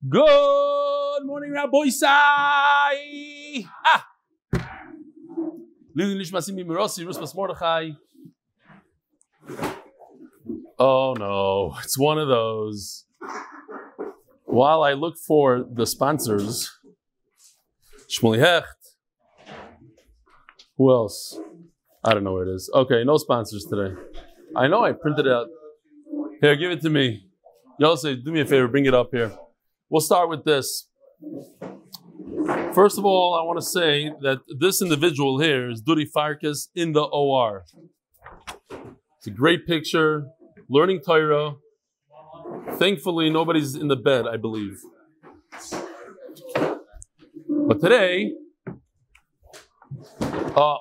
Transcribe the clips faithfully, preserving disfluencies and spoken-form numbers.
Good morning, Rabbi Sai. Ah. Oh no, it's one of those. While I look for the sponsors, Shmuley Hecht. Who else? I don't know where it is. Okay, no sponsors today. I know I printed it out. Here, give it to me. Yosef, do me a favor, bring it up here. We'll start with this. First of all, I want to say that this individual here is Dudi Farkas in the O R. It's a great picture, learning Torah. Thankfully, nobody's in the bed, I believe. But today, uh,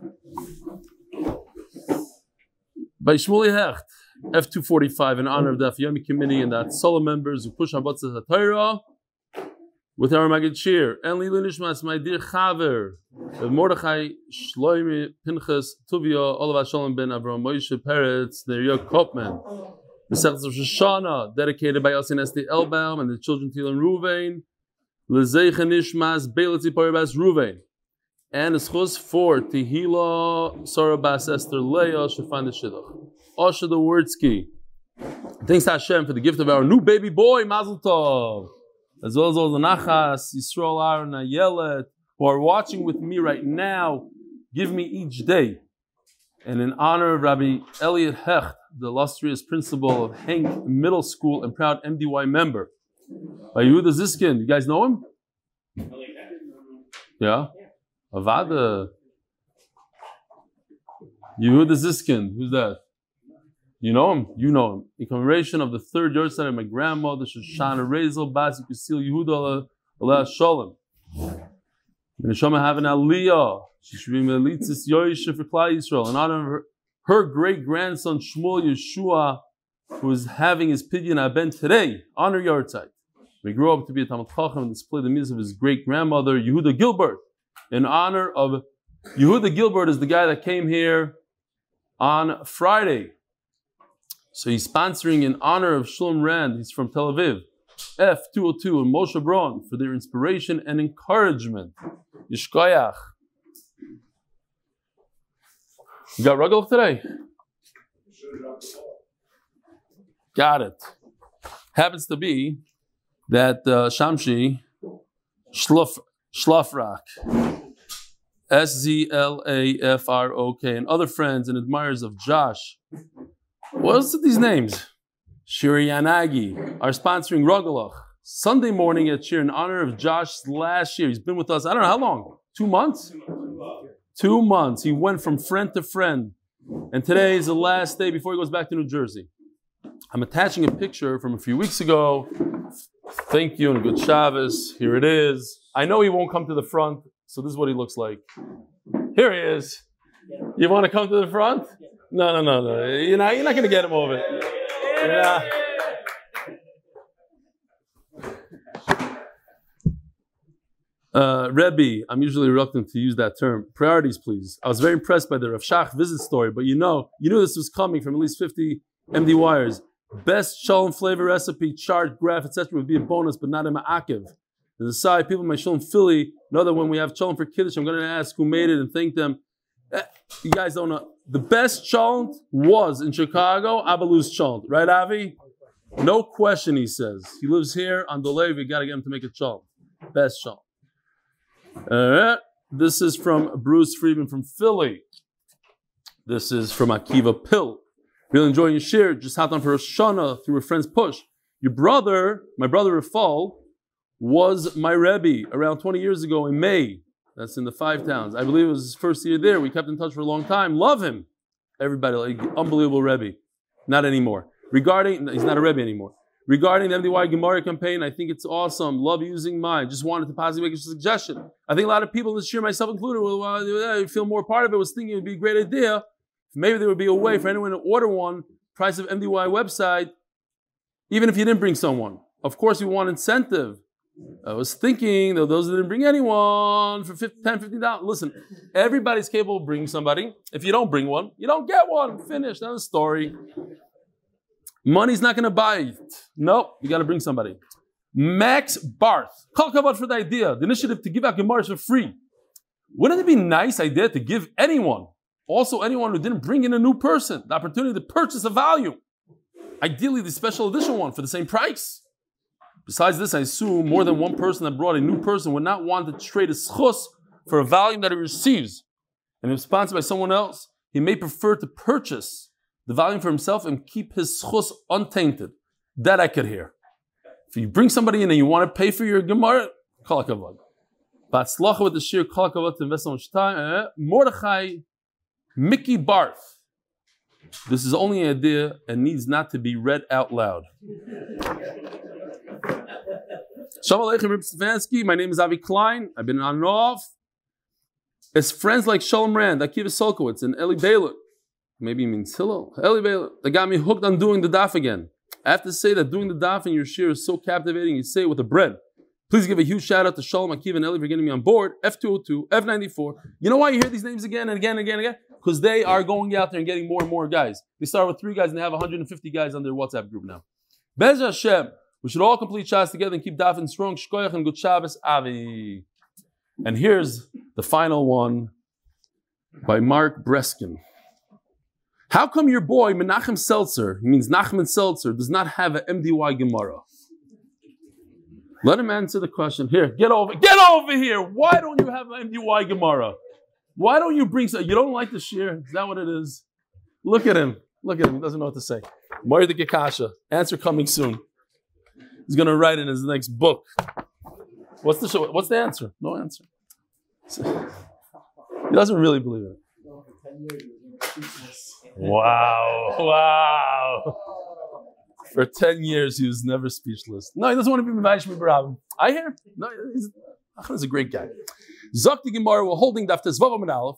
by Shmuley Hecht, F two forty-five, in honor of the Afiyami committee and the Hatzalah members who push Habatzah HaTorah with our Magid Shir. And Lilu Nishmas, my dear Chaver, Mordechai Shloimi Pinchas Tuvia, Olav Shalom ben Avram Moshe Peretz, Neria Kopman. The Sechus of Shoshana, dedicated by Yasin Esti Elbaum and the children Til and Ruvain. Lezeicha Nishmas, Beilitzi Paribas Ruvain. And a schus for Tehila, Sorabas Esther Leah, Shafan the Shidduch. Osha the Wordsky. Thanks to Hashem for the gift of our new baby boy, Mazel Tov. As well as all the Nachas, Yisrael, Aaron, Ayelet, who are watching with me right now. Give me each day. And in honor of Rabbi Elliot Hecht, the illustrious principal of Henk Middle School and proud M D Y member. By Yehuda Ziskin. You guys know him? Yeah? Avada. Yehuda Ziskin. Who's that? You know him? You know him. In commemoration of the third yahrzeit of my grandmother, Shoshana Rezel, Basi Kusil Yehuda Aleh Shalom. And Neshama have an aliyah. She should be Melitzis Yoisha for Klal Yisrael. In honor of her, her great-grandson, Shmuel Yeshua, who is having his Pidyon Aben today, on her yahrzeit. We grew up to be a Talmid Chacham and display the mitzvah of his great-grandmother, Yehuda Gilbert. In honor of Yehuda Gilbert is the guy that came here on Friday. So he's sponsoring in honor of Shalom Rand. He's from Tel Aviv. F two oh two and Moshe Braun for their inspiration and encouragement. Yishkoyach. You got Ruggles today? Got it. Happens to be that uh, Shamshi Shluf, Shlafrak, S Z L A F R O K, and other friends and admirers of Josh. What's these names? Shiri Yanagi are sponsoring Rugelach Sunday morning at Shir in honor of Josh last year. He's been with us, I don't know how long, two months? Two months. He went from friend to friend. And today is the last day before he goes back to New Jersey. I'm attaching a picture from a few weeks ago. Thank you and good Shabbos. Here it is. I know he won't come to the front, so this is what he looks like. Here he is. You want to come to the front? No, no, no, no. You're not, you're not going to get him over it. Yeah. Uh, Rebbe, I'm usually reluctant to use that term. Priorities, please. I was very impressed by the Rav Shach visit story, but you know, you knew this was coming from at least fifty M D wires. Best shalom flavor recipe, chart, graph, et cetera would be a bonus, but not a ma'akiv. As a side, people in my shalom Philly know that when we have shalom for Kiddush, I'm going to ask who made it and thank them. Eh, you guys don't know. The best chalent was in Chicago, Abalu's chalent. Right, Avi? No question, he says. He lives here on Delay. We got to get him to make a chalent. Best chalent. Uh, this is from Bruce Friedman from Philly. This is from Akiva Pill. Really enjoying your share. Just hopped on for Rosh Hashanah through a friend's push. Your brother, my brother Rafal, was my Rebbe around twenty years ago in May. That's in the Five Towns. I believe it was his first year there. We kept in touch for a long time. Love him. Everybody, like, unbelievable Rebbe. Not anymore. Regarding, he's not a Rebbe anymore. Regarding the M D Y Gemara campaign, I think it's awesome. Love using mine. Just wanted to positively make a suggestion. I think a lot of people this year, myself included, will uh, feel more part of it, was thinking it would be a great idea. Maybe there would be a way for anyone to order one, price of M D Y website, even if you didn't bring someone. Of course, we want incentive. I was thinking that those that didn't bring anyone for ten, fifteen dollars. Listen, everybody's capable of bringing somebody. If you don't bring one, you don't get one. Finish. That's the story. Money's not going to buy it. Nope, you got to bring somebody. Max Barth. Call Kavod for the idea. The initiative to give out Gemaras for free. Wouldn't it be a nice idea to give anyone, also anyone who didn't bring in a new person, the opportunity to purchase a volume? Ideally, the special edition one for the same price. Besides this, I assume more than one person that brought a new person would not want to trade a schus for a volume that he receives. And if sponsored by someone else, he may prefer to purchase the volume for himself and keep his schus untainted. That I could hear. If you bring somebody in and you want to pay for your Gemara, kol hakavod. Batzlacha with the shir kol hakavod to invest on Shtai. Mordechai Mickey Barth. This is only an idea and needs not to be read out loud. Shalom Aleichem, Reb Stefanski. My name is Avi Klein. I've been on and off. It's friends like Shalom Rand, Akiva Solkowitz, and Eli Baylor. Maybe he means Hillel. Eli Baylor. That got me hooked on doing the daf again. I have to say that doing the daf in your shir is so captivating. You say it with a bread. Please give a huge shout out to Shalom, Akiva, and Eli for getting me on board. F two oh two, F ninety-four. You know why you hear these names again and again and again and again? Because they are going out there and getting more and more guys. They start with three guys and they have one hundred fifty guys on their WhatsApp group now. Bez Hashem. We should all complete Shas together and keep dafing strong. Shkoyach and good Shabbos, Avi. And here's the final one by Mark Breskin. How come your boy Menachem Seltzer, he means Nachman Seltzer, does not have an M D Y Gemara? Let him answer the question. Here, get over, get over here. Why don't you have an M D Y Gemara? Why don't you bring some? You don't like the shir? Is that what it is? Look at him. Look at him. He doesn't know what to say. Moir the Gekasha. Answer coming soon. He's going to write in his next book. What's the show? What's the answer? No answer. He doesn't really believe it. Wow. Wow. For ten years, he was never speechless. No, he doesn't want to be Mevaish Mibarabim. I hear. No, he's, he's a great guy. Zakti Gemara, we're holding Daf Tezvav Amud Aleph.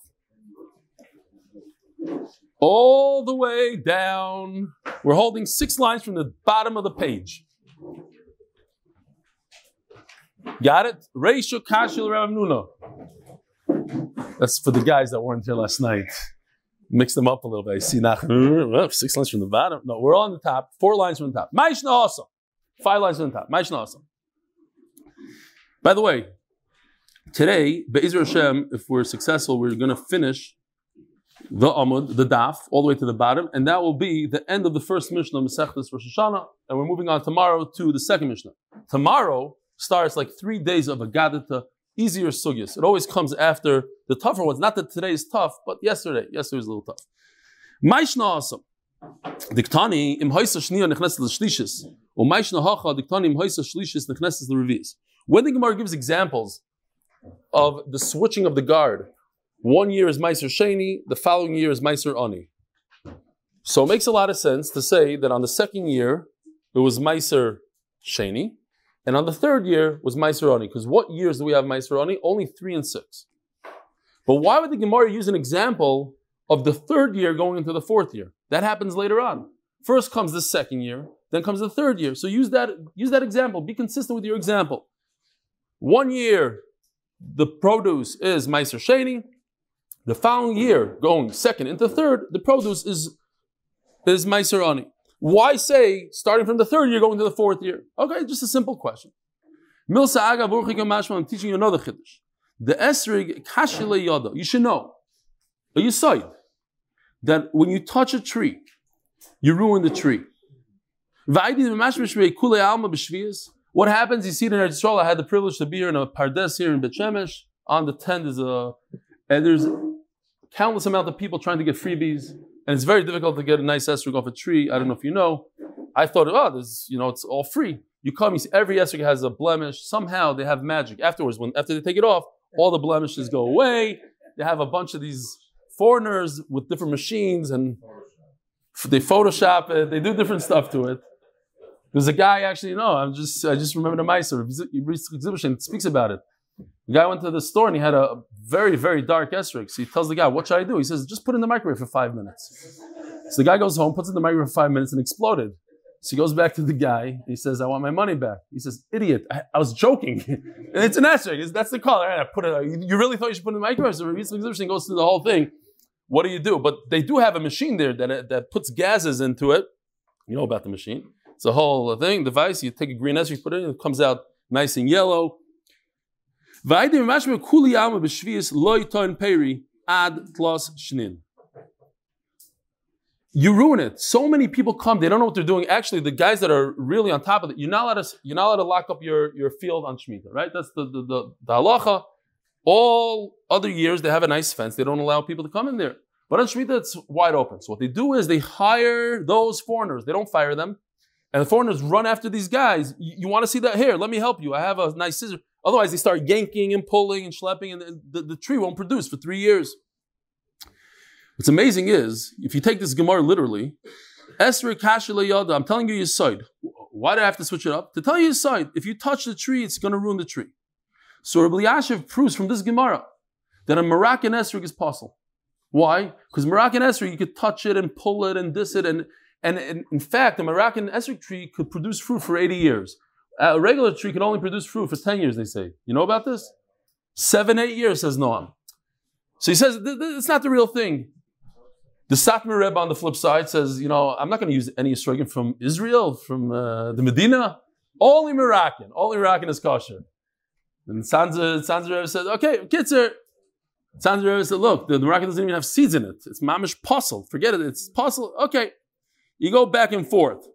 All the way down. We're holding six lines from the bottom of the page. Got it? Reishu Kashil Rav Nuna. That's for the guys that weren't here last night. Mix them up a little bit. I see now six lines from the bottom. No, we're on the top. Four lines from the top. Maishna awesome. Five lines from the top. Maishna awesome. By the way, today, Be'ezra Hashem, if we're successful, we're going to finish the Amud, the Daf, all the way to the bottom, and that will be the end of the first Mishnah, Masechtas Rosh Hashanah, and we're moving on tomorrow to the second Mishnah. Tomorrow starts like three days of Agadita, easier sugyas. It always comes after the tougher ones. Not that today is tough, but yesterday, yesterday was a little tough. Maishna awesome. Diktani im hoysa shniya nechneses l'shlishis, or maishna hacha diktani im hoysa shlishis nechneses l'revis. When the Gemara gives examples of the switching of the guard, one year is Meiser Sheni, the following year is Meiser Ani. So it makes a lot of sense to say that on the second year it was Meiser Sheni, and on the third year was Meiser Ani. Because what years do we have Meiser Ani? Only three and six. But why would the Gemara use an example of the third year going into the fourth year? That happens later on. First comes the second year, then comes the third year. So use that, use that example. Be consistent with your example. One year, the produce is Meiser Sheni. The following year, going second into third, the produce is, is Meiser Ani. Why say, starting from the third year, going to the fourth year? Okay, just a simple question. Milsa Aga Burchik Mashma, I'm teaching you another chiddush. The Esrig Kashile Yada, you should know, a Yisaid, that when you touch a tree, you ruin the tree. What happens? You see it in Eretz Yisrael. I had the privilege to be here in a Pardes here in Bet Shemesh. On the tent is a, and there's countless amount of people trying to get freebies, and it's very difficult to get a nice esrog off a tree. I don't know if you know. I thought, oh, this, you know, it's all free. You come, you see every esrog has a blemish. Somehow they have magic. Afterwards, when after they take it off, all the blemishes go away. They have a bunch of these foreigners with different machines, and they Photoshop it. They do different stuff to it. There's a guy actually, you know, I'm just, I just remember the Meiser. Exhibition speaks about it. The guy went to the store and he had a very, very dark esrog. So he tells the guy, what should I do? He says, just put it in the microwave for five minutes. So the guy goes home, puts it in the microwave for five minutes and exploded. So he goes back to the guy. And he says, I want my money back. He says, idiot, I, I was joking. And it's an esrog. That's the color. I put it, you really thought you should put it in the microwave? So the exhibition goes through the whole thing. What do you do? But they do have a machine there that, that puts gases into it. You know about the machine. It's a whole thing, device. You take a green esrog, you put it in, it comes out nice and yellow. You ruin it. So many people come, they don't know what they're doing. Actually, the guys that are really on top of it, you're not allowed to, you're not allowed to lock up your, your field on Shemitah, right? That's the, the, the, the halacha. All other years, they have a nice fence. They don't allow people to come in there. But on Shemitah, it's wide open. So what they do is they hire those foreigners. They don't fire them. And the foreigners run after these guys. You, you want to see that hair? Let me help you. I have a nice scissor. Otherwise, they start yanking and pulling and schlepping, and the, the tree won't produce for three years. What's amazing is, if you take this Gemara literally, Esrog kasher le'yada, I'm telling you your side. Why do I have to switch it up? To tell you your side, if you touch the tree, it's going to ruin the tree. So Rabbi Elyashiv proves from this Gemara that a Moroccan Esrog is possible. Why? Because Moroccan Esrog, you could touch it and pull it and this it, and, and, and in fact, a Moroccan Esrog tree could produce fruit for eighty years. A regular tree can only produce fruit for ten years, they say. You know about this? Seven, eight years, says Noam. So he says, it's not the real thing. The Satmar Rebbe on the flip side says, you know, I'm not going to use any esrogim from Israel, from uh, the Medina. Only Moroccan. Only Moroccan is kosher. And Sanzer, Sanzer Rebbe said, okay, Kitzer. Sanzer Rebbe said, look, the, the Moroccan doesn't even have seeds in it. It's mamish puzzle. Forget it. It's puzzle. Okay. You go back and forth.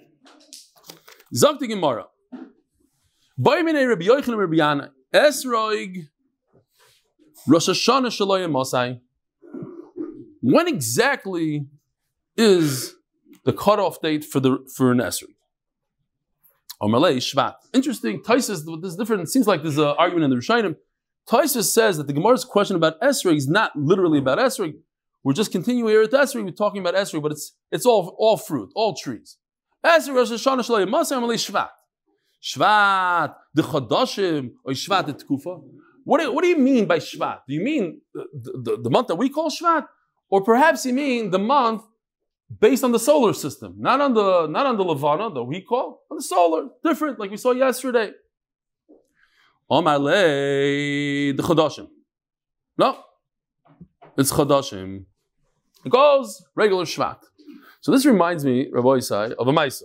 Zokti Gemara. Boimine Rabbi Yochanan Rabbi Yana. Esroig Rosh Hashanah Shaloyim Mosai. When exactly is the cutoff date for the for an esrog? Omerlei Shvat. Interesting. Taisus, this is different. It seems like there's an argument in the Rishonim. Taisus says that the Gemara's question about esrog is not literally about esrog. We're just continuing here at esrog. We're talking about esrog, but it's it's all all fruit, all trees. Esrog Rosh Hashanah Shloim Masay Omerlei Shvat. Shvat the Chodashim or Shvat the Tkufa. What do, what do you mean by Shvat? Do you mean the, the, the month that we call Shvat? Or perhaps you mean the month based on the solar system, not on the not on the Levana that we call, on the solar, different, like we saw yesterday. Omalei the Chodashim. No, it's Chodashim. It goes regular Shvat. So this reminds me, Rabbi Yisai, of a Maisa.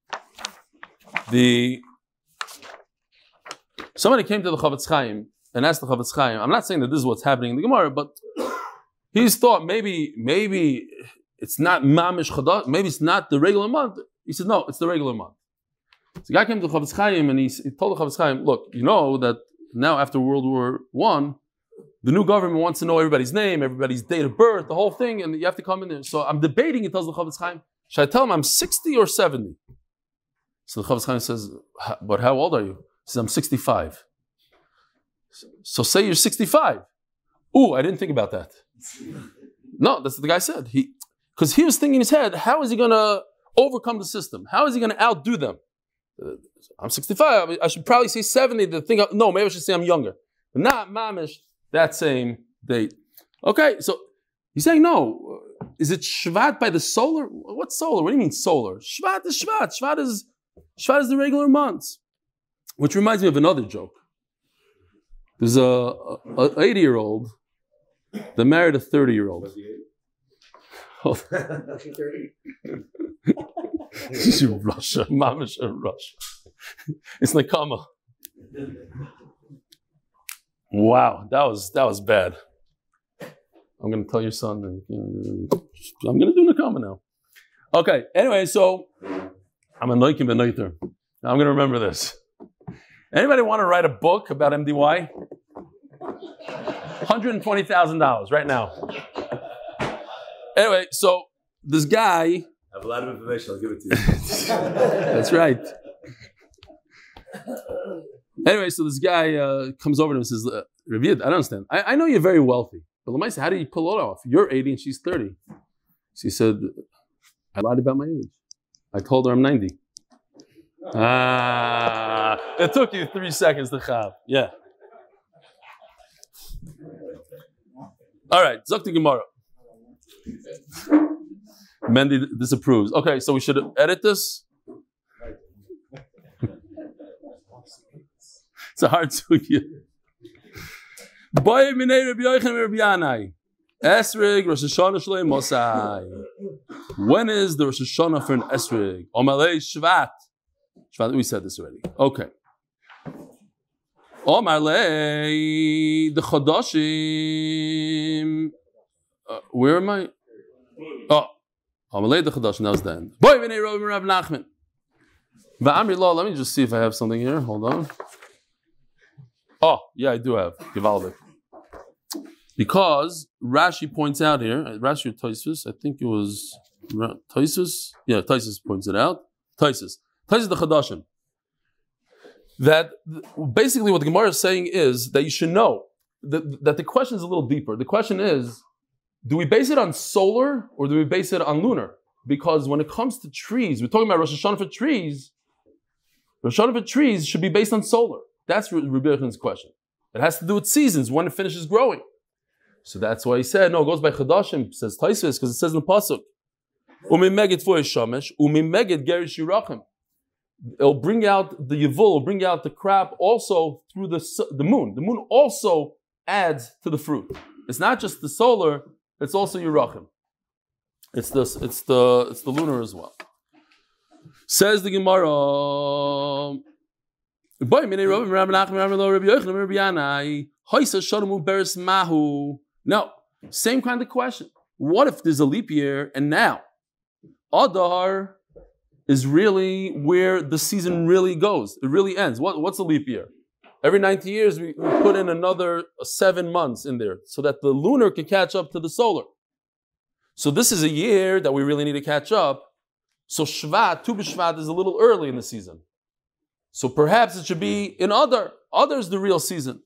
The somebody came to the Chavetz Chaim and asked the Chavetz Chaim. I'm not saying that this is what's happening in the Gemara, but he's thought maybe, maybe it's not mamish chadash, maybe it's not the regular month. He said, no, it's the regular month. So the guy came to the Chavetz Chaim and he, he told the Chavetz Chaim, look, you know that now after World War One, the new government wants to know everybody's name, everybody's date of birth, the whole thing, and you have to come in there. So I'm debating, he tells the Chavetz Chaim, should I tell him I'm sixty or seventy? So the Chavetz Chaim says, but how old are you? He says, I'm sixty-five. So say you're sixty-five. Ooh, I didn't think about that. No, that's what the guy said. He, because he was thinking in his head, how is he going to overcome the system? How is he going to outdo them? Uh, I'm sixty-five. I should probably say seventy to think, of, no, maybe I should say I'm younger. But not mamish, that same date. Okay, so he's saying, no. Is it Shvat by the solar? What's solar? What do you mean solar? Shvat is Shvat. Shvat is, Shvat is the regular months. Which reminds me of another joke. There's a, a, a eighty-year-old that married a thirty-year-old. Russia, mamish Russia. It's Nakama. Wow, that was that was bad. I'm going to tell your son. I'm going to do Nakama now. Okay. Anyway, so I'm a noikim benoiter. I'm going to remember this. Anybody want to write a book about M D Y? one hundred twenty thousand dollars right now. Anyway, so this guy. I have a lot of information. I'll give it to you. That's right. Anyway, so this guy uh, comes over to him and says, uh, Ravid, I don't understand. I, I know you're very wealthy. But Lamaisa, how did you pull it off? You're eighty and she's thirty. She said, I lied about my age. I told her I'm ninety. Ah, it took you three seconds to chab. Yeah. All right, Zokti Gemara. Mendy disapproves. Okay, so we should edit this. It's a hard sugya. Boy minei Rabbi Yochanan Rabbi Yanai. Esrig Rosh Hashanah Shlei Mosai. When is the Rosh Hashanah for an Esrig? Omalei Shvat. Shvat, we said this already. Okay. Omalei the Chodashim. Uh, where am I? Oh, Omalei the Chodashim. That was the end. Boy, v'nei Rav Rav Nachman. V'amri Lo. Let me just see if I have something here. Hold on. Oh, yeah, I do have Givaldik. Because Rashi points out here, Rashi or Tosfos, I think it was Tosfos. Yeah, Tosfos points it out. Tosfos. Tosfos the Chadashim. That basically what the Gemara is saying is that you should know that, that the question is a little deeper. The question is, do we base it on solar or do we base it on lunar? Because when it comes to trees, we're talking about Rosh Hashanah for trees. Rosh Hashanah for trees should be based on solar. That's Rabbi Yochanan's question. It has to do with seasons, when it finishes growing. So that's why he said, no, it goes by Chadashim, says Tosfos, because it says in the Pasuk, Umimeged for Shamesh, Umimeged Gerish Yirachim. It'll bring out the Yavul, it'll bring out the crop also through the, the moon. The moon also adds to the fruit. It's not just the solar, it's also Yirachim. It's the, it's the, it's the lunar as well. Says the Gemara, no, same kind of question. What if there's a leap year and now Adar is really where the season really goes? It really ends. What, what's a leap year? Every ninety years we, we put in another seven months in there so that the lunar can catch up to the solar. So this is a year that we really need to catch up. So Shvat, Tu B'Shvat is a little early in the season. So perhaps it should be in Adar. Adar is the real season.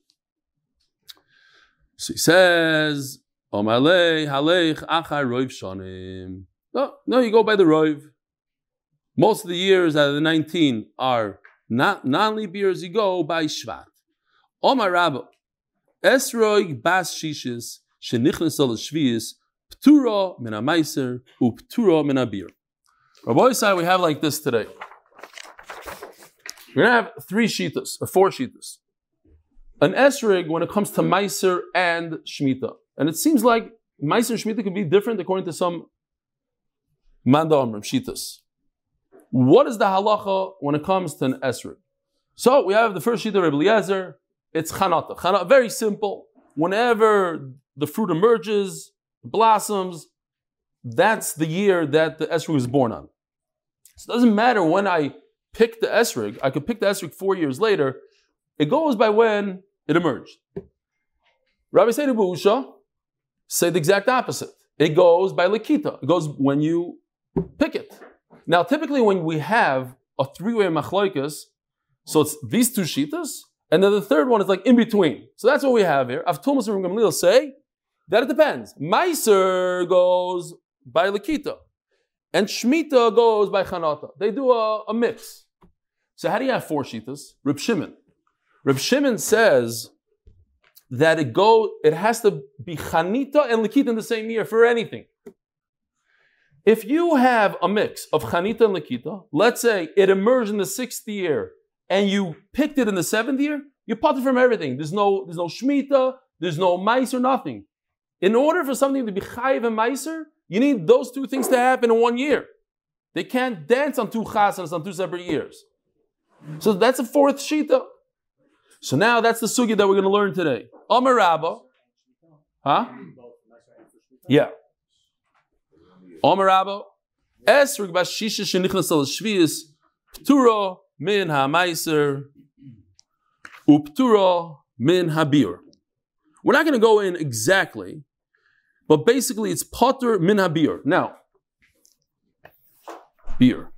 So he says, Omalei halech achar roiv shanim. No, no, you go by the roiv. Most of the years out of the nineteen are not non-leap years. You go by Shvat. Omar Rabba, Esroig bas shishis shenichnes al shvius ptura min hamaiser u ptura min habir. Rabbi said we have like this today. We're going to have three shitas, or four shitas. An esrig when it comes to Meiser and Shemitah. And it seems like Meiser and Shemitah can be different according to some Manda Amrim, shitas. What is the halacha when it comes to an esrig? So we have the first shita of Rebbe Eliezer. It's chanata. Chanata, very simple. Whenever the fruit emerges, blossoms, that's the year that the esrig was born on. So it doesn't matter when I pick the esrig. I could pick the esrig four years later. It goes by when it emerged. Rabbi Seir Busha said the exact opposite. It goes by Likita. It goes when you pick it. Now, typically when we have a three-way machloikas, so it's these two shitas, and then the third one is like in between. So that's what we have here. Avtumas and Gamliel say that it depends. Meiser goes by Likita, and Shemitah goes by Chanata. They do a, a mix. So how do you have four shitas? Reb Shimon. Reb Shimon says that it go, it has to be Chanita and Likita in the same year for anything. If you have a mix of Chanita and Likita, let's say it emerged in the sixth year and you picked it in the seventh year, you pot it from everything. There's no, there's no Shemitah, there's no Meiser, nothing. In order for something to be Chayiv and Meiser, you need those two things to happen in one year. They can't dance on two chasanas on two separate years. So that's a fourth shita. So now that's the sugya that we're going to learn today. Amar Rabba. Huh? Yeah. Amar Rabba. Esrig bas shisha shenichnas al shvius ptura min ha-meiser uptura min habir. We're not going to go in exactly, but basically it's potter min habir. Now, beer.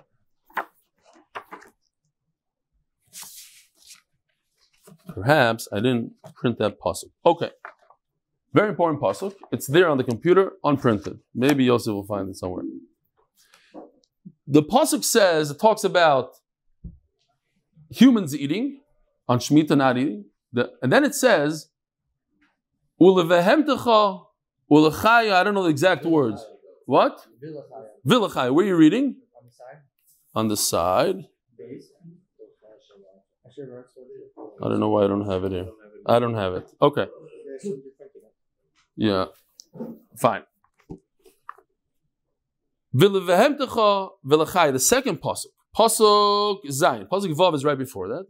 Perhaps I didn't print that pasuk. Okay. Very important pasuk. It's there on the computer, unprinted. Maybe Yosef will find it somewhere. The pasuk says, it talks about humans eating, on Shemitah not eating. The, and then it says, Ulevehemtecha, ulechaya, I don't know the exact words. What? Vilachaya. Where are you reading? On the side. On the side. I don't know why I don't have it here. I don't have it. Okay. Yeah. Fine. The second pasuk, pasuk zayin, pasuk vav is right before that.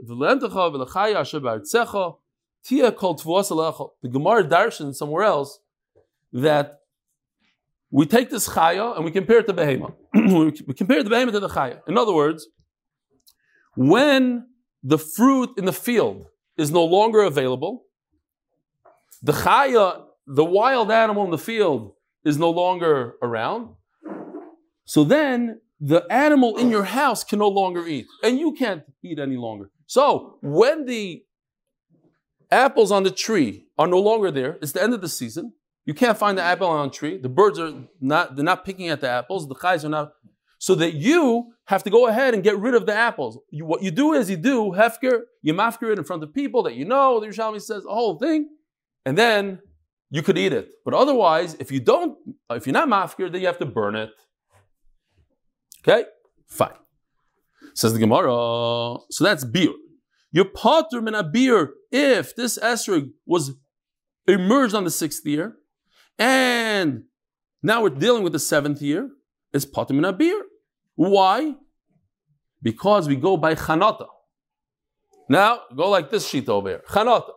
The Gemara darshan somewhere else that we take this chaya and we compare it to behema. We compare the behema to the chaya. In other words, when the fruit in the field is no longer available, the chaya, the wild animal in the field, is no longer around. So then the animal in your house can no longer eat, and you can't eat any longer. So when the apples on the tree are no longer there, it's the end of the season. You can't find the apple on the tree. The birds are not, they're not picking at the apples. The chayes are not. So that you have to go ahead and get rid of the apples. You, what you do is you do hefker, you mafker it in front of people that you know, the Yerushalmi says, the whole thing, and then you could eat it. But otherwise, if you don't, if you're not mafker, then you have to burn it. Okay? Fine. Says the Gemara. So that's beer. You're potter min a beer if this esrog was emerged on the sixth year, and now we're dealing with the seventh year, it's potter min a beer. Why? Because we go by chanata. Now, go like this sheet over here. Chanata.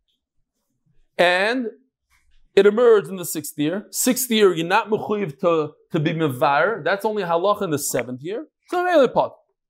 And it emerged in the sixth year. Sixth year, you're not mechuyev to, to be mevar. That's only halacha in the seventh year. So really pot.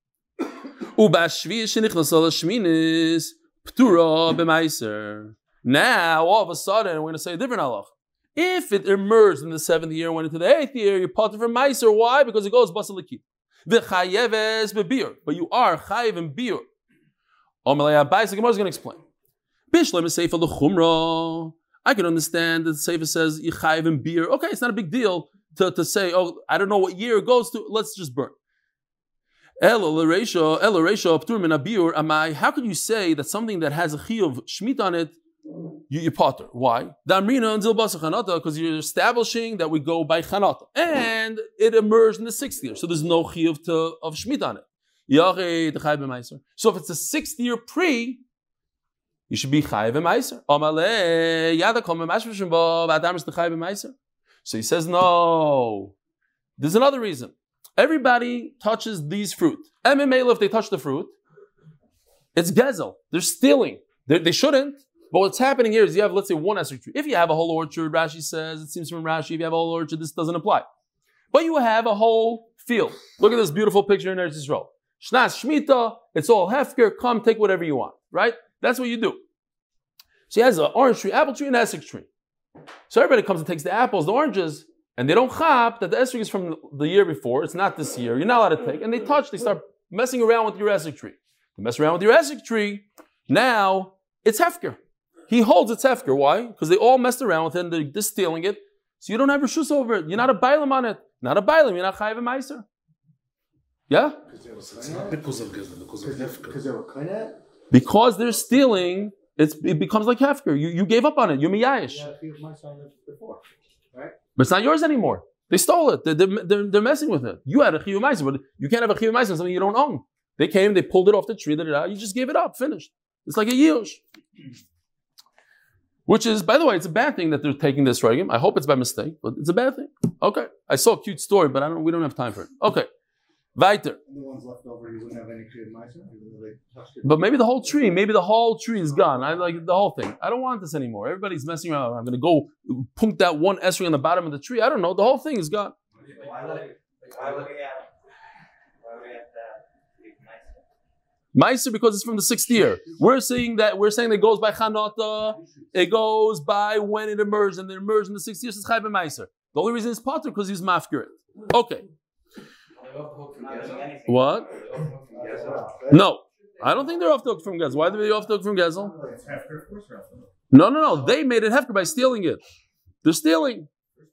Now, all of a sudden, we're going to say a different halacha. If it emerged in the seventh year and went into the eighth year, you're potter for meiser. Why? Because it goes basaliki. V'chayeves bebir. But you are chayev and bir. Omelei Abayis, the Gemara is going to explain. Bishlam is seifa l'chumra. I can understand that the Sefer says Yichayev and beer. Okay, it's not a big deal to, to say, oh, I don't know what year it goes to, let's just burn. How can you say that something that has a chiyuv shmit on it, you, you potter? Why? Because you're establishing that we go by chanata. And it emerged in the sixth year, so there's no chiyuv to, of shmit on it. So if it's a sixth year pre, you should be chayiv and meiser. So he says, no. There's another reason. Everybody touches these fruit. M M A, if they touch the fruit, it's gezel. They're stealing. They're, they shouldn't. But what's happening here is you have, let's say, one esrog tree. If you have a whole orchard, Rashi says, it seems from Rashi, if you have a whole orchard, this doesn't apply. But you have a whole field. Look at this beautiful picture in Eretz Yisrael. Shnas Shmita, it's all hefker, come take whatever you want, right? That's what you do. So he has an orange tree, apple tree, and an esrog tree. So everybody comes and takes the apples, the oranges, and they don't chap that the esrog is from the year before, it's not this year, you're not allowed to take, and they touch, they start messing around with your esrog tree. They mess around with your esrog tree, now it's hefker. He holds it's hefker. Why? Because they all messed around with it, and they're just stealing it, so you don't have reshus over it. You're not a bailam on it. Not a bailam, you're not chayiv and meiser. Yeah? It's not because of Gezda, because of hefker. Because they're stealing, it's, it becomes like hefker. You, you gave up on it. You're miyayish. Right? But it's not yours anymore. They stole it. They're, they're, they're messing with it. You had a chiyuv meiser, but you can't have a chiyuv meiser on something you don't own. They came, they pulled it off the tree, da, da, da, you just gave it up, finished. It's like a yush. Which is, by the way, it's a bad thing that they're taking this regim. I hope it's by mistake, but it's a bad thing. Okay. I saw a cute story, but I don't. we don't have time for it. Okay. Weiter. The ones left over, you wouldn't have any creative mice, even though they touched it. But maybe the whole tree, maybe the whole tree is gone. I like the whole thing. I don't want this anymore. Everybody's messing around. I'm going to go punk that one esrog on the bottom of the tree. I don't know. The whole thing is gone. Why would we have, why would we have that? Meiser because it's from the sixth year. We're saying that we're saying that it goes by Chanata. It goes by when it emerged, and it emerged in the sixth year. So it's Chayv Meiser. The only reason it's Potter because he's mafkirit. Okay. What? No, I don't think they're off the hook from Gezel. Why are they off the hook from Gezel? No, no, no. They made it hefker by stealing it. They're stealing.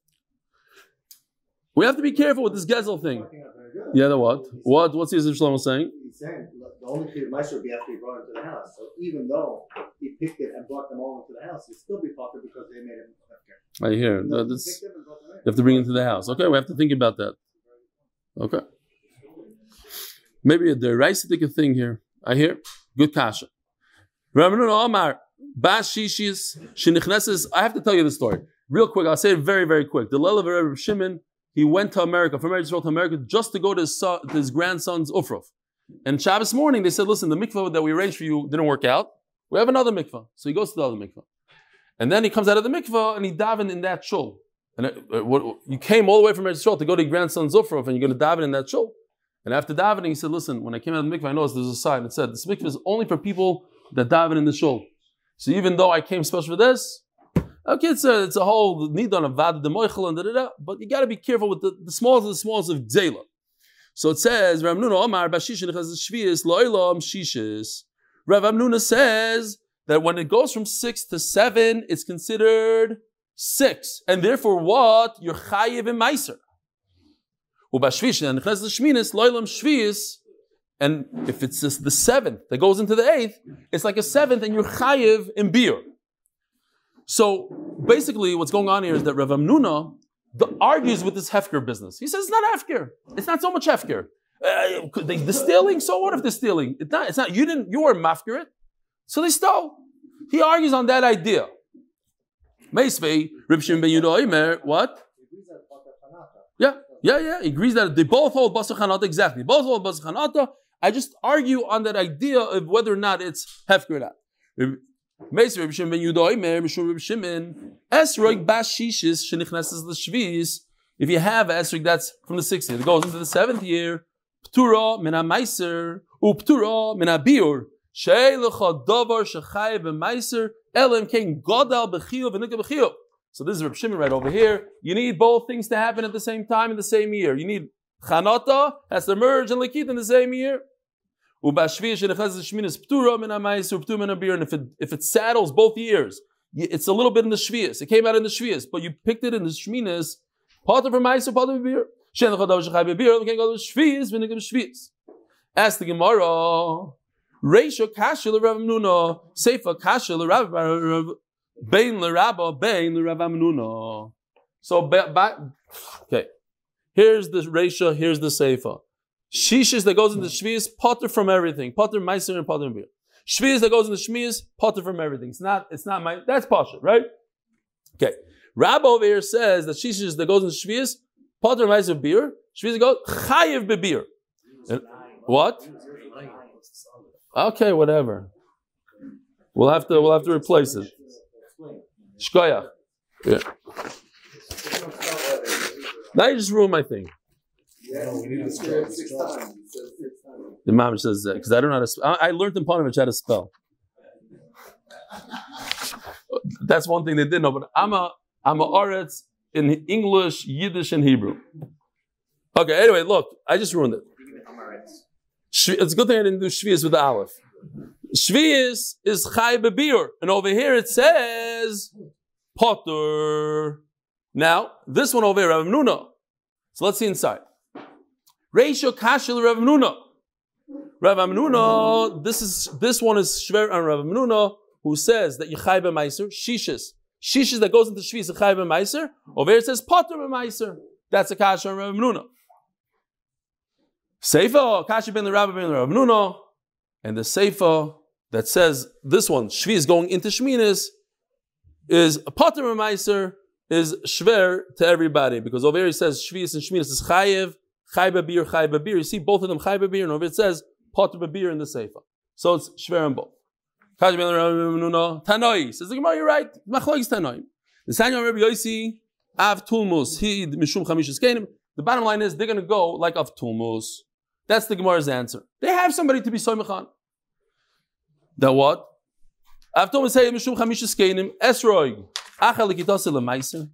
We have to be careful with this Gezel thing. Yeah, the what? What? What's Yisrael Shlomo saying? He's saying the only creative mice would be after he brought it to the house. So even though he picked it and brought them all into the house, he'd still be potter because they made it hefker. I hear. No, that's, you have to bring it into the house. Okay, we have to think about that. Okay. Maybe a deraisitic thing here. I hear. Good kasha. Ramanu Omar, Bas Shishis, Shinichneses. I have to tell you the story. Real quick, I'll say it very, very quick. The Lelav Reb Shimon, he went to America, from Eretz Yisrael to America, just to go to his, son, to his grandson's Ufruf. And Shabbos morning, they said, listen, the mikvah that we arranged for you didn't work out. We have another mikvah. So he goes to the other mikvah. And then he comes out of the mikvah and he davened in that shul. And it, it, what, you came all the way from Eretz Yisrael to go to your grandson's Ufruf and you're going to daven in that shul. And after davening, he said, listen, when I came out of the mikvah, I noticed there's a sign. It said, this mikvah is only for people that daven in the shul. So even though I came special for this, okay, it's a, it's a whole need on a vad de moichel and da da da, but you got to be careful with the, the smallest of the smallest of gzela. So it says, Rav Amnuna Omar Bashishin Shvius Loilam Shishis. Rav Amnuna says that when it goes from six to seven, it's considered six, and therefore what? You're chayiv in meiser. Ubashvishin and Shminis Loilam Shvius. And if it's just the seventh that goes into the eighth, it's like a seventh, and you're chayiv in beer. So basically, what's going on here is that Rav Amnuna the, argues with this hefker business. He says it's not hefker. It's not so much hefker. Uh, they, they're stealing. So what if they're stealing? It's not. It's not. You didn't. You weren't mafker it. So they stole. He argues on that idea. Meisvei Reb Shimon ben Yehuda Omer. What? Yeah, yeah, yeah. He agrees that they both hold basar chanata. Exactly. Both hold basar chanata. I just argue on that idea of whether or not it's hefker or not. Meisvei Reb Shimon ben Yehuda Omer. Mishum Reb Shimon esrog bas shishis shenichnases l'shvius. If you have esrog, that's from the sixth year. It goes into the seventh year. Ptura min ha-meiser uptura min ha-biur. She'elecha davar shechayev b'meiser elim kein godal b'chiyuv v'nika b'chiyuv. So this is Reb Shimon right over here. You need both things to happen at the same time in the same year. You need chanata has to merge and likit in the same year. Ubashviya shenichnas shminis ptura min ha-meiser uptura min ha-biur. And if it if it saddles both years, it's a little bit in the shvius. It came out in the shvius, but you picked it in the shminis. Part of meiser, part of beer. Shenichnas shechayev b'biur elim kein godal b'shvius v'nika b'shvius. Ask the Gemara. Reisha kashil Rav Amnuna, Seifa kashil Rav Bein l'Rabba Bein l'Rav Amnuna. So, okay, here's the Reisha, here's the Seifa. Shishis that goes into Shvius, potter from everything, potter meiser and potter beer. Shvius that goes into Shmius, potter from everything. It's not, it's not my. That's pasha, right? Okay, Rabba over here says that Shishis that goes into Shvius, potter meiser beer. Shvius that goes chayiv bebeer. What? Okay, whatever. We'll have to we'll have to replace it. Shkoyach. Yeah. Now you just ruined my thing. The mom says that because I don't know how to spell. I, I learned in Panovich how to spell. That's one thing they didn't know. But I'm a I'm a Oretz in English, Yiddish, and Hebrew. Okay. Anyway, look, I just ruined it. It's a good thing I didn't do Shvius with the Aleph. Shvius is Chai Bebir. And over here it says Potter. Now, this one over here, Rav Amnuna. So let's see inside. Reisha Kashil Rav Amnuna. Rav Amnuna, this is this one is Shver on Rav Amnuna, who says that Yechai B'Meiser, Shishis. Shishis that goes into Shvius, Yechai B'Meiser. Over here it says Potter B'Meiser. That's a Kasha on Rav Amnuna. Seifa, Kashi ben the Rabbi ben the Rav Amnuna, and the Seifa that says this one, Shvi is going into Shminis, is a Potter Meiser, is Shver to everybody. Because over here it says Shvi and Shminis is Chayev, Chay Babir, Chay Babir. You see both of them Chay Babir, and over here it says Potter Babir in the Seifa. So it's Shver and both. Kashi ben the Rabbi ben Amnuna, Tanoi, says the Gemara, you're right, Machlok is Tanoi. The Sanya Rabbi Yosi, Av Tulmus, he Mishum Chamishis Kenim. The bottom line is they're going to go like Av Tulmus. That's the Gemara's answer. They have somebody to be soymechan. That what? After we say mishum chamishis keinim esrog achal likitase lemaiser.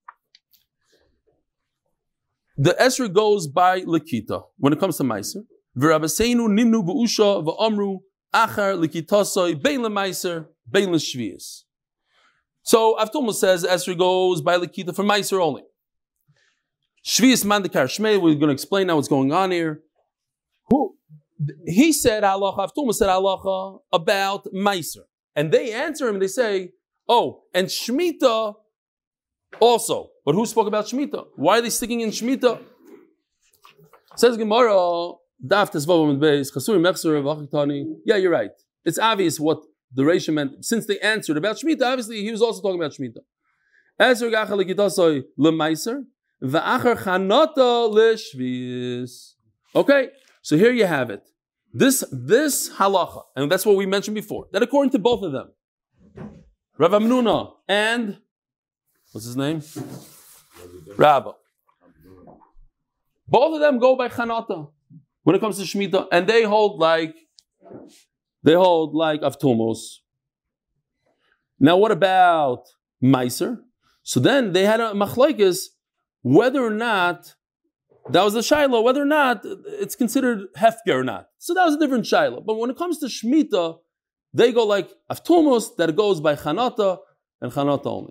The esrog goes by likita when it comes to meiser. V'rabaseinu ninu b'usha v'amru achar likitase bein lemaiser bein l'shvius. So Avtulma says esrog goes by likita for meiser only. Shvius mandikar shmei. We're going to explain now what's going on here. Who he said halacha, Avtulma said halacha about meiser, and they answer him and they say, "Oh, and shmita also." But who spoke about shmita? Why are they sticking in shmita? Says Gemara, Daf Tesvav Beis Chasuri Mechser V'Achitani. Yeah, you're right. It's obvious what the Reisha meant since they answered about shmita. Obviously, he was also talking about shmita. Esrog achar likitosoi lemaiser, va'achar chanata lishvis. Okay, so here you have it. This this halacha, and that's what we mentioned before, that according to both of them, Rav Amnuna and what's his name? Rabba. Both of them go by chanata when it comes to Shemitah, and they hold like they hold like Avtumos. Now, what about Meiser? So then they had a machlokes whether or not that was the shaila, whether or not it's considered hefker or not. So that was a different shaila. But when it comes to Shemitah, they go like Avtumos, that goes by chanata and chanata only.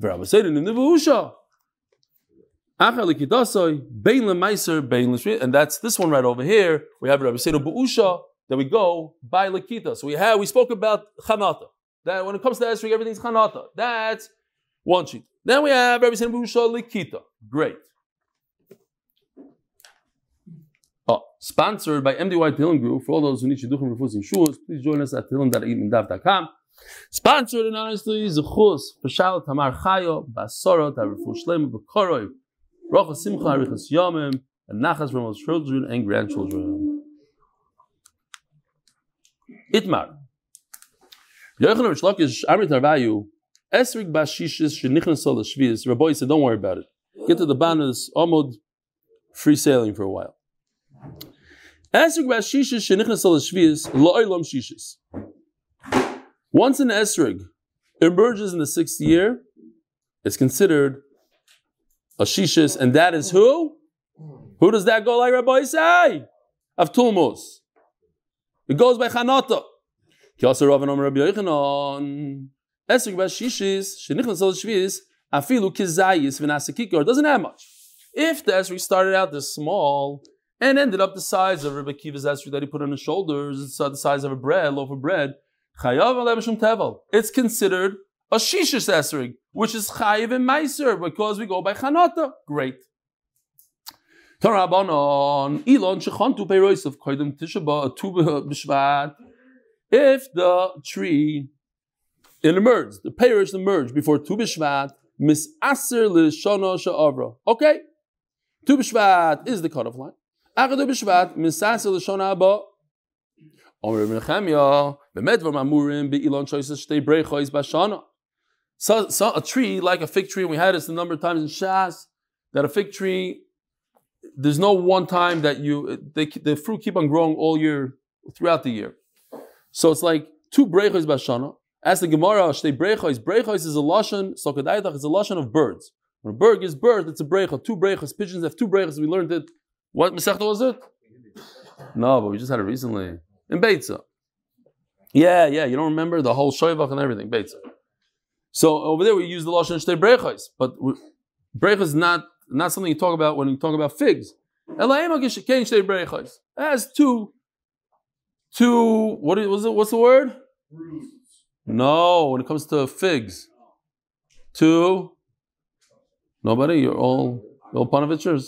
And that's this one right over here. We have Rabbi Seidu Be'usha that we go by Lakita. So we have we spoke about Chanata. That when it comes to Esrog, everything's Chanata. That's one sheet. Then we have Rabbi Seidu Be'usha Lakita. Great. Oh, sponsored by M D Y Tehillim Group. For all those who need Shidduchim Rufus and Shuas, please join us at tehillim dot eat dav dot com. Sponsored and honestly, Zechus, Fashal Tamar Chayo, Basorot, Arifu Shlem, Bekoroy. Rocha Simcha Arichas Yomim, and Nachas from all children and grandchildren. Itmar. Yochanan Rish Lakish Amrit Arvayu, Esrig Bashishis Shenichnas Sol Shvius. Rabbi said, don't worry about it. Get to the Banas, Omod, free sailing for a while. Esrig Bashishis Shenichnas Sol Shvius, Lo'olam Shishis. Once an Esrig emerges in the sixth year, it's considered a shishis, and that is who? Who does that go like Rabbi say? Avtumos. It goes by Chanata. Kyasar Rav Amar Rabbi Yochanan. Esrik bas shishis shenichnas al shvis afilu kizayis v'nasekikor. It doesn't have much. If the esrik started out this small and ended up the size of Rabbi Kiva's esrik that he put on his shoulders, it's the size of a bread, loaf of bread. Chayav alem shum tevel. It's considered a shishis esrig, which is chayiv and meiser, because we go by chanata. Great. Tarabanon ilon shechantu peiros of koydem tisha tu b'shvat. If the tree it emerged, the peiros emerged before tu b'shvat, misaser l'shana she'avra. Okay, tu b'shvat is the cutoff line. Achad tu b'shvat misaser l'shana haba. Omer Nechemia b'medvar mamurim be'ilon choices shtei breichos b'shana. So, so a tree, like a fig tree, and we had this a number of times in Shas, that a fig tree, there's no one time that you, they, the fruit keep on growing all year, throughout the year. So it's like two brechos b'shana. As the Gemara, shtei brechos, brechos is a lashon, sokadaydach is a lashon of birds. When a bird gives birth, it's a brecha, two brechos, pigeons have two brechos, we learned it. What Masechta was it? No, but we just had it recently. In Beitza. Yeah, yeah, you don't remember the whole shoyvach and everything, Beitza. So over there we use the lashon shtei brechos, but brechos is not not something you talk about when you talk about figs. It has two, two. What is, was it? What's the word? No, when it comes to figs, two. Nobody. You're all all Panovichers.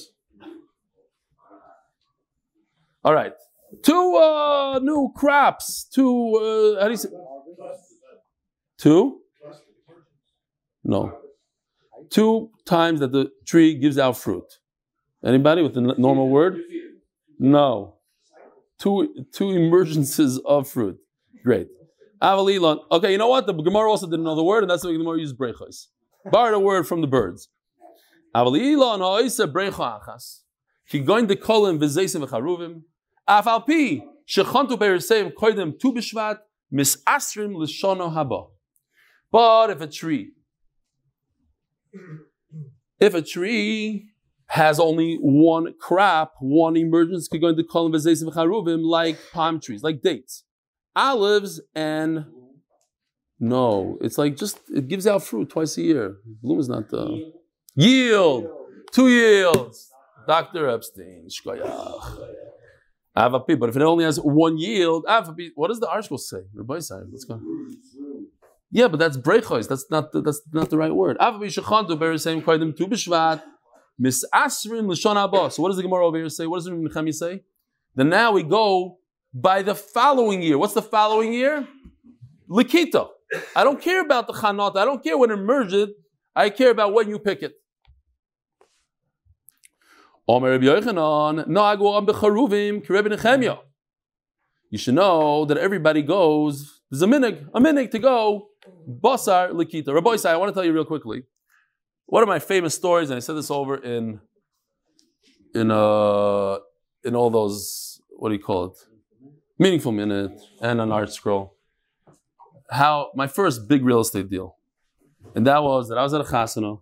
All right, two uh, new crops. Two. Uh, how do you say? Two. No. Two times that the tree gives out fruit. Anybody with the n- normal word? No. Two two emergences of fruit. Great. Avalilon. Okay, you know what? The Gemara also didn't know the word, and that's why the Gemara used brechos. Borrowed a word from the birds. Avalilon ha'isa brecha achas. Ki going to call him v'zeisim v'charuvim. Afal pi shechantu be'ereseim koydem tu b'shvat misasrim l'shono haba. But if a tree If a tree has only one crop, one emergence, could go into kolim v'zeisim v'charuvim, like palm trees, like dates, olives, and no, it's like just it gives out fruit twice a year. Bloom is not the yield, two yields. Doctor Epstein, shkoyach. Avapi, but if it only has one yield, avapi. What does the article say? Rabbi say, let's go. Yeah, but that's brechos. That's not the, that's not the right word. So what does the Gemara over here say? What does the Nechemi say? Then now we go by the following year. What's the following year? Likita. I don't care about the chanot. I don't care when it emerged. I care about when you pick it. You should know that everybody goes, there's a minig, a minig to go, basar likita. Rabbi Isai, I want to tell you real quickly. One of my famous stories, and I said this over in, in, uh, in all those, what do you call it? Meaningful Minute and an art scroll. How, my first big real estate deal. And that was that I was at a chasana,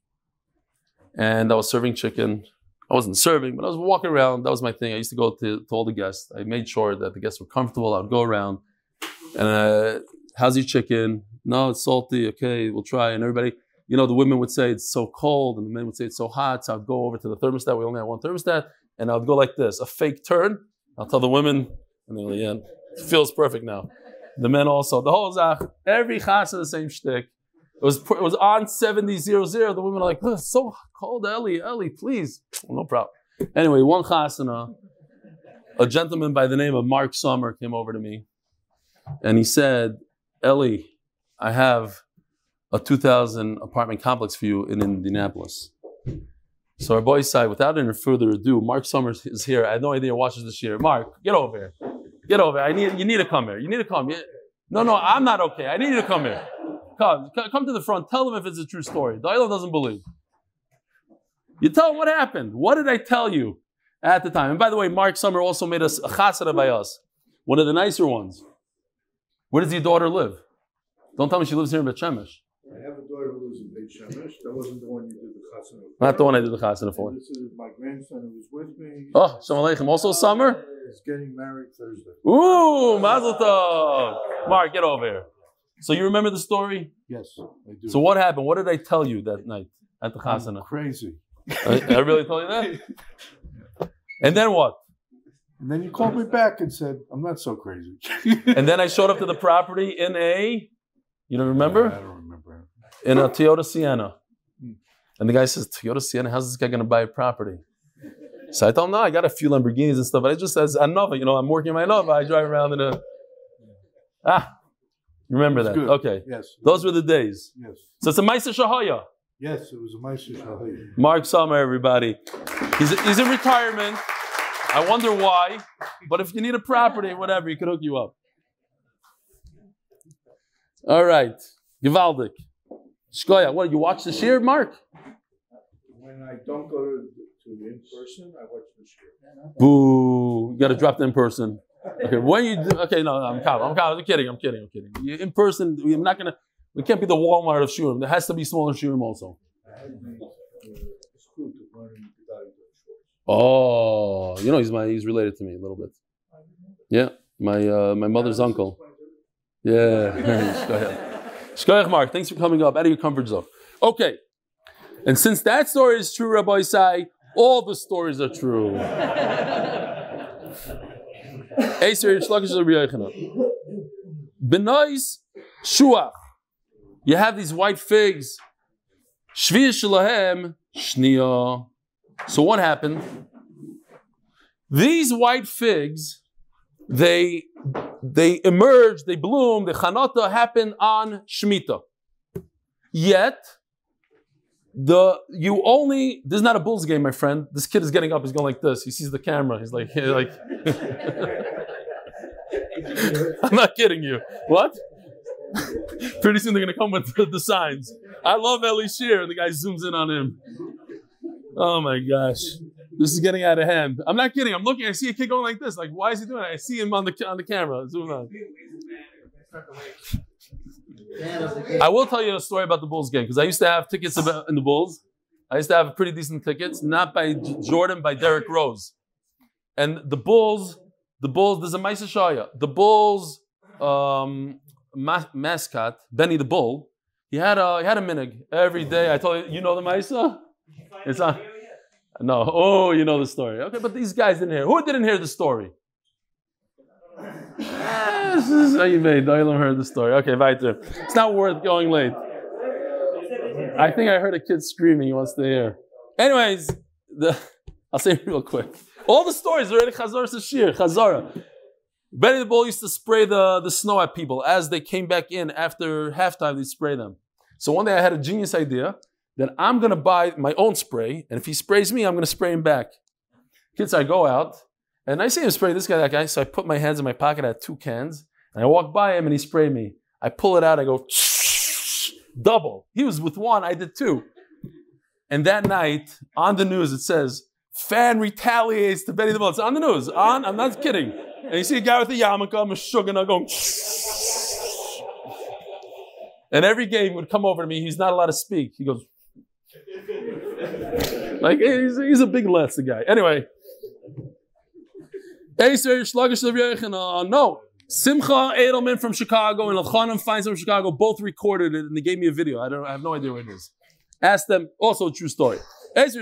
and I was serving chicken. I wasn't serving, but I was walking around. That was my thing. I used to go to, to all the guests. I made sure that the guests were comfortable. I would go around. And uh, how's your chicken? No, it's salty. Okay, we'll try. And everybody, you know, the women would say it's so cold, and the men would say it's so hot. So I'd go over to the thermostat. We only had one thermostat. And I would go like this, a fake turn. I'll tell the women, and they're like, yeah, it feels perfect now. The men also. The whole zach, every chasa the same shtick. It was it was on seventy zero zero. The women are like, oh, it's so cold, Ellie, Ellie, please. Well, no problem. Anyway, one chasana, a gentleman by the name of Mark Sommer came over to me, and he said, Ellie, I have a two thousand apartment complex for you in Indianapolis. So our boy said, without any further ado, Mark Summers is here. I have no idea who watches this year. Mark, get over here. Get over here. I need you need to come here. You need to come. No, no, I'm not okay. I need you to come here. Come, come to the front. Tell them if it's a true story. The Olam doesn't believe. You tell them what happened. What did I tell you at the time? And by the way, Mark Sommer also made us a chasana by us. One of the nicer ones. Where does your daughter live? Don't tell me she lives here in Bet Shemesh. I have a daughter who lives in Beit Shemesh. That wasn't the one you did the chasana for. Not the one I did the chasana for. This is my grandson who was with me. Oh, Shalom Aleichem. Also summer? He's getting married Thursday. Ooh, Mazel Tov. Mark, get over here. So you remember the story? Yes, I do. So what happened? What did I tell you that night at the chasana? I'm crazy. I, I really told you that? And then what? And then you called me back and said, I'm not so crazy. And then I showed up to the property in a, you don't remember? I don't remember. In a Toyota Sienna. And the guy says, Toyota Sienna, how's this guy going to buy a property? So I told him, no, I got a few Lamborghinis and stuff, but I just, as a Nova, you know, I'm working my Nova, I drive around in a, ah, remember that? Good. Okay. Yes. Those were the days. Yes. So it's a Maisa Shahaya. Yes, it was a Maisa Shahaya. Mark Sommer, everybody. He's, he's in retirement. I wonder why, but if you need a property, whatever, he could hook you up. All right. Givaldik. Shkoya, what, you watch the shir, Mark? When I don't go to, to in person, I watch the shir. Boo. You got to drop the in person. Okay, when you do, okay, no, no I'm calm. I'm calm. I'm kidding. I'm kidding. I'm kidding. You, in person, we're not going to, we can't be the Walmart of shurim. There has to be smaller shurim also. Oh, you know, he's my, he's related to me a little bit. Yeah, my uh, my mother's uncle. Yeah. Shkoyach Mark, thanks for coming up out of your comfort zone. Okay, and since that story is true, Rabbi Isai, all the stories are true. Benois shuach. You have these white figs. Shvius shalahem shniya. So what happened? These white figs, they they emerge, they bloom, the chanata happened on Shemitah. Yet, the you only, this is not a Bulls game, my friend. This kid is getting up, he's going like this. He sees the camera, he's like, like I'm not kidding you. What? Pretty soon they're going to come with the, the signs. I love Eli Shir, and the guy zooms in on him. Oh my gosh. This is getting out of hand. I'm not kidding. I'm looking, I see a kid going like this. Like, why is he doing it? I see him on the on the camera. Zoom on. I will tell you a story about the Bulls game, because I used to have tickets about, in the Bulls. I used to have pretty decent tickets, not by Jordan, by Derrick Rose. And the Bulls, the Bulls, there's a Maisa Shaya. The Bulls um, ma- mascot, Benny the Bull, he had a he had a minig every day. I told you, you know the Maisa? It's not. No. Oh, you know the story. Okay, but these guys didn't hear. Who didn't hear the story? This is how you made. Doylem heard the story. Okay, weiter. It's not worth going late. I think I heard a kid screaming. He wants to hear. Anyways, the, I'll say it real quick. All the stories are already Chazor Sashir, Chazara. Benny the Bull used to spray the, the snow at people as they came back in after halftime. They spray them. So one day I had a genius idea that I'm going to buy my own spray, and if he sprays me, I'm going to spray him back. Kids, I go out, and I see him spray this guy, that guy, so I put my hands in my pocket, I had two cans, and I walk by him, and he sprayed me. I pull it out, I go, double. He was with one, I did two. And that night, on the news, it says, fan retaliates to Benny the Bull. It's on the news, on, I'm not kidding. And you see a guy with a yarmulke, I'm a shugana going, and every game would come over to me, he's not allowed to speak. He goes, like, he's, he's a big less, the guy. Anyway. No. Simcha Edelman from Chicago and Elchanan Feinstein from Chicago both recorded it and they gave me a video. I don't I have no idea what it is. Ask them, also a true story. So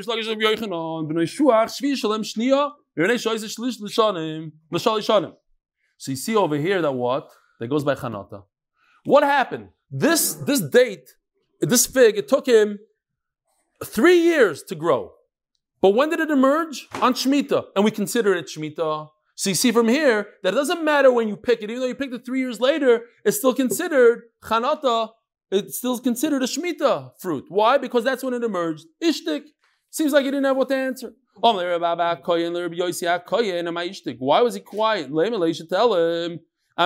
you see over here that what? That goes by Chanata. What happened? This this date, this fig, it took him three years to grow. But when did it emerge? On Shemitah. And we consider it Shemitah. So you see from here that it doesn't matter when you pick it. Even though you picked it three years later, it's still considered Chanata. It's still considered a Shemitah fruit. Why? Because that's when it emerged. Ishtik. Seems like he didn't have what to answer. Why was he quiet? You should tell him.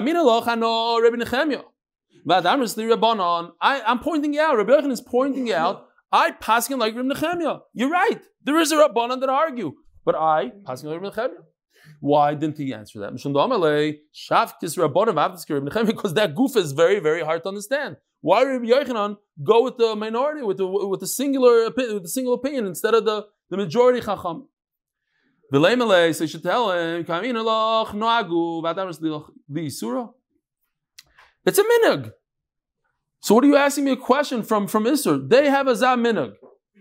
I, I'm pointing out, Rabbi Yochanan is pointing out, I passing like Rabbi Nechemia. You're right. There is a Rabbanan that argue. But I passing like Rabbi Nechemia. Why didn't he answer that? Because that goof is very, very hard to understand. Why Rabbi Yochanan go with the minority, with the with the singular with the single opinion instead of the, the majority chacham? So you should tell him, it's a minhag. So what are you asking me a question from, from Isser? They have a zah minhag.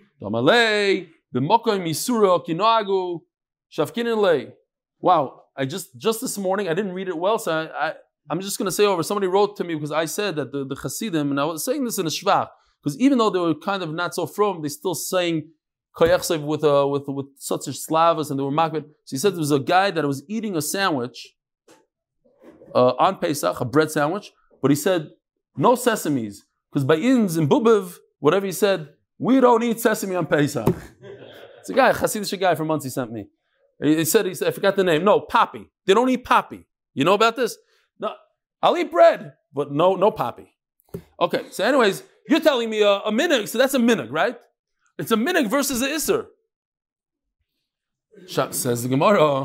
Wow, I just just this morning, I didn't read it well, so I, I, I'm just going to say over. Somebody wrote to me because I said that the, the Hasidim, and I was saying this in a shvach, because even though they were kind of not so from, they still saying koyachsev with, uh, with, with such a slavas, and they were makbet. So he said there was a guy that was eating a sandwich uh, on Pesach, a bread sandwich, but he said, no sesames, because by Inns and Bubiv, whatever he said, we don't eat sesame on Pesach. It's a guy, a Hasidic guy from Muncie sent me. He said, he said, I forgot the name. No, poppy. They don't eat poppy. You know about this? No, I'll eat bread, but no, no poppy. Okay, so anyways, you're telling me a, a minhag, so that's a minhag, right? It's a minhag versus a isser. Says the Gemara.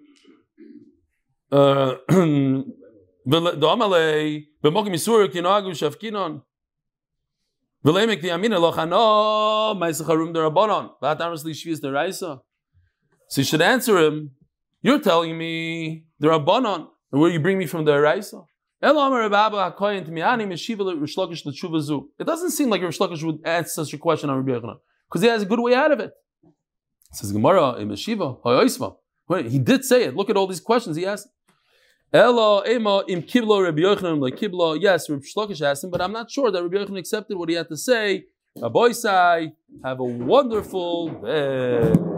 Uh, So you should answer him, you're telling me the Rabbanon, and where you bring me from the Eraisa? It doesn't seem like Rish Lakish would answer such a question on Rabbi Yochanan, because he has a good way out of it. It says Gemara, Wait, he did say it. Look at all these questions he asked. Yes, Rish Lakish asked him, but I'm not sure that Rabbi Yochanan accepted what he had to say. Aboisai, have a wonderful day.